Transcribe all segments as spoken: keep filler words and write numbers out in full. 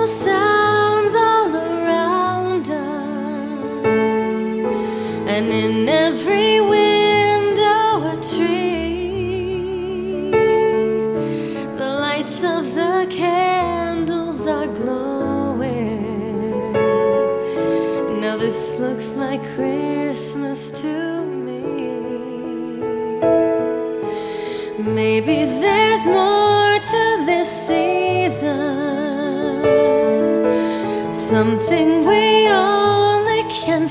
sounds all around us, and in every window a tree. The lights of the candles are glowing. Now this looks like Christmas to me. Maybe there's more to this season, something we only can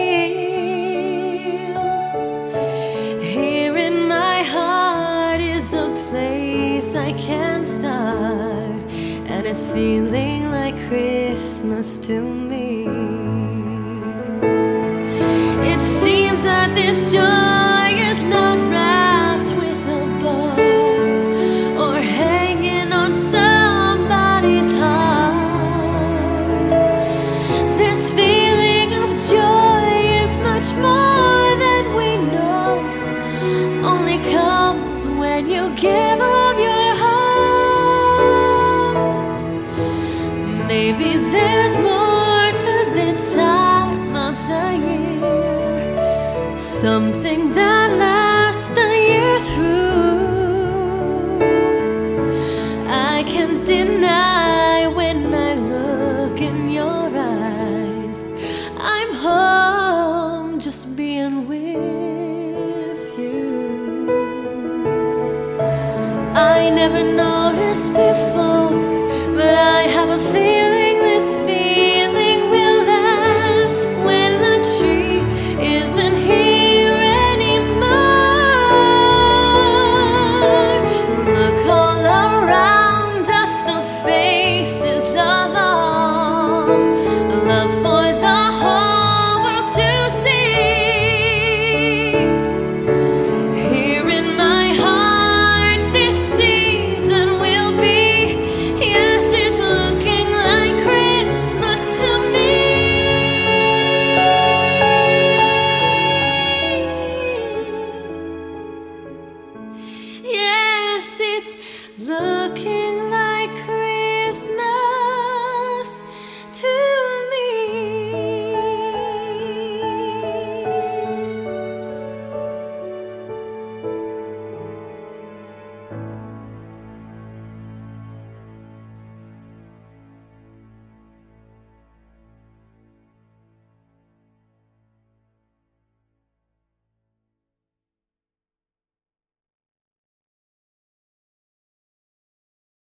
feel. Here in my heart is a place I can start, and it's feeling like Christmas to me. It seems that this joy is not wrapped with a bow or hanging on somebody's heart. This feeling of joy is much more than we know, only comes when you give of your heart. Maybe there's more to this time of the year, something that lasts the year through. I can't deny when I look in your eyes, I'm home just being with you. I never noticed before